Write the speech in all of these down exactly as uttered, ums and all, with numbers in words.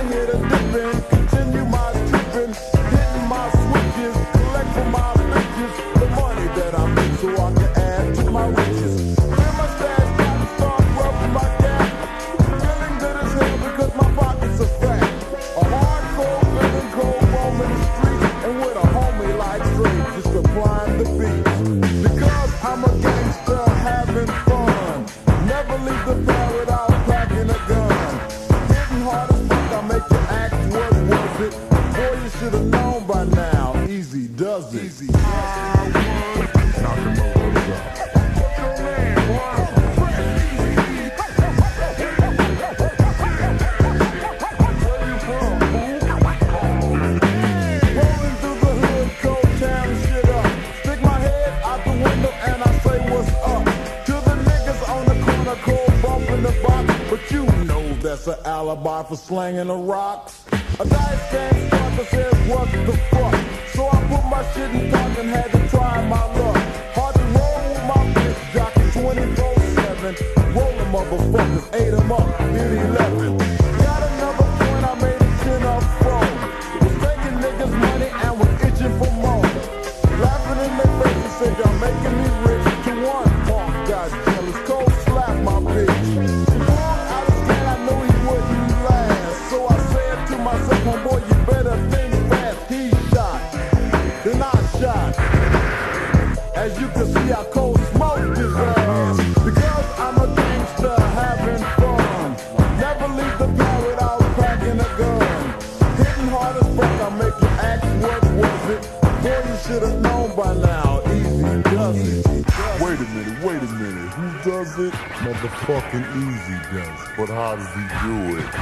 hit a dipping, continue my tripping, hitting my switches, collect for my bitches, the money that I make so I can add to my riches. Then my stash got to start rubbing my gap, feeling good as hell because my pockets are fat. A hardcore living cold roaming the streets, and with a homie like Drake just applying the beats. Because I'm a gangster having fun, never leave the paradise packing a gun. Hitting hard as fuck, I make you act, what was it? Boy, you should have known by now, easy does it. Easy does it. Knock them over. But you know that's an alibi for slanging the rocks. A dice game sucker says what the fuck. So I put my shit in park and had to try my luck. Hard to roll with my bitch jockey twenty-four seven. Rolling motherfuckers, ate 'em up, did eleven. Got another point, I made a chin up front. Was taking niggas money and was itching for more. Laughing in their faces, said y'all making me rich. To one punk got jealous, cold slap my bitch. My boy, you better think fast. He shot, then I shot. As you can see, I cold smoked his ass. Because I'm a gangster having fun. Never leave the paradise packing a gun. Hitting hard as fuck, I make you ask what was it. Boy, you should have known by now. Easy does it. Wait a minute, wait a minute. Who does it? Motherfucking Easy does. But how does he do it?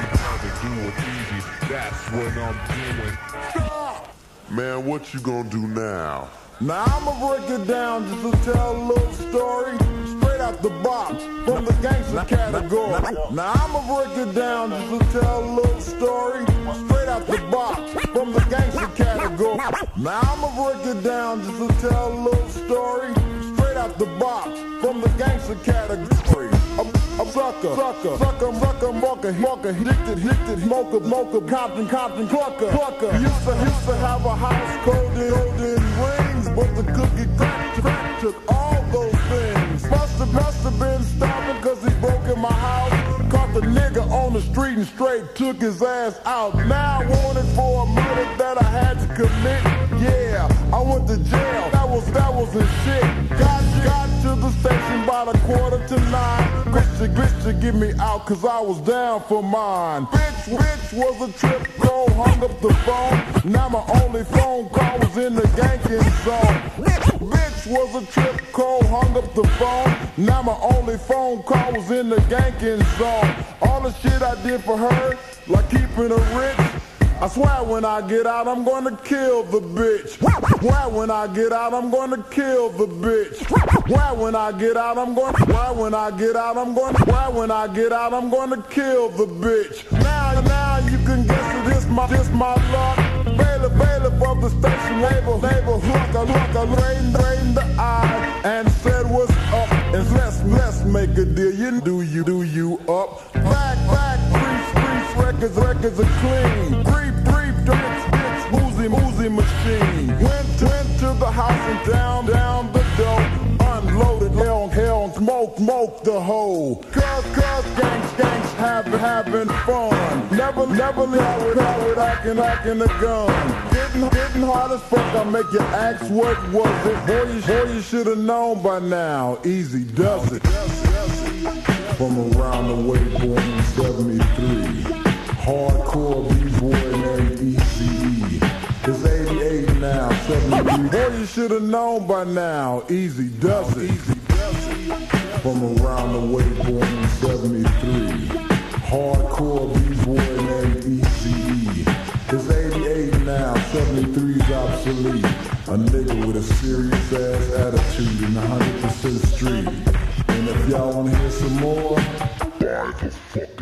Do it easy, that's what I'm doing. Stop! Man, what you gonna do now? Now I'ma break it down just to tell a little story straight out the box from the gangster category. Now I'ma break it down just to tell a little story straight out the box from the gangster category. Now I'ma break it down just to tell a little story straight out the box from the gangster category. A sucker, sucker, sucker, sucker, mocker, mocker, addicted, addicted, mocha, mocha, Compton, Compton, clucker, clucker. Used to, used to have a house cold in golden rings, but the cookie crack, crack took all those things. Must have, must have been starving cause he broke in my house. Caught the nigga on the street and straight took his ass out. Now I wanted for a murder that I had to commit. Yeah, I went to jail. That was, that wasn't shit. Got, got to the station by the quarter to nine. Bitch, bitch, to get me out cause I was down for mine. Bitch, bitch was a trip, go hung up the phone. Now my only phone call was in the ganking zone. Bitch was a trip, cold, hung up the phone. Now my only phone call was in the ganking zone. All the shit I did for her, like keeping her rich. I swear when I get out, I'm gonna kill the bitch. Swear when I get out, I'm gonna kill the bitch. Swear when I get out, I'm gonna. Swear when I get out, I'm gonna. Swear when I get out, I'm gonna kill the bitch. Now, now you can guess it, this my, this my luck. Bailiff, bailiff of the station, neighbor, neighbor, look, I look, I rain, rain the eye, and said what's up. And let's, let's make a deal. You do you, do you up? Back, back, creeps, creeps, records, records are clean. Creep, creep, drinks, bitch, woozy, woozy machine. Went, went to the house and down, down the door. Unloaded, hell, hell, smoke, smoke the hole. Cuz, cuz, gangs, gangs, having, having fun. Never, never leave with, with acting, acting a gun. Getting, getting hard as fuck, I make you ask what was it. Boy, you, boy, you should've known by now. Easy does it. From around the way, born in seventy-three. Hardcore B-boy named E C E. It's eighty-eight now, seventy-three. Boy, you should've known by now. Easy does it. From around the way, born in seventy-three. Hardcore B-boy named E C E. It's eighty-eight now, seventy-three's obsolete. A nigga with a serious ass attitude in one hundred percent street. And if y'all wanna hear some more, buy the fuck.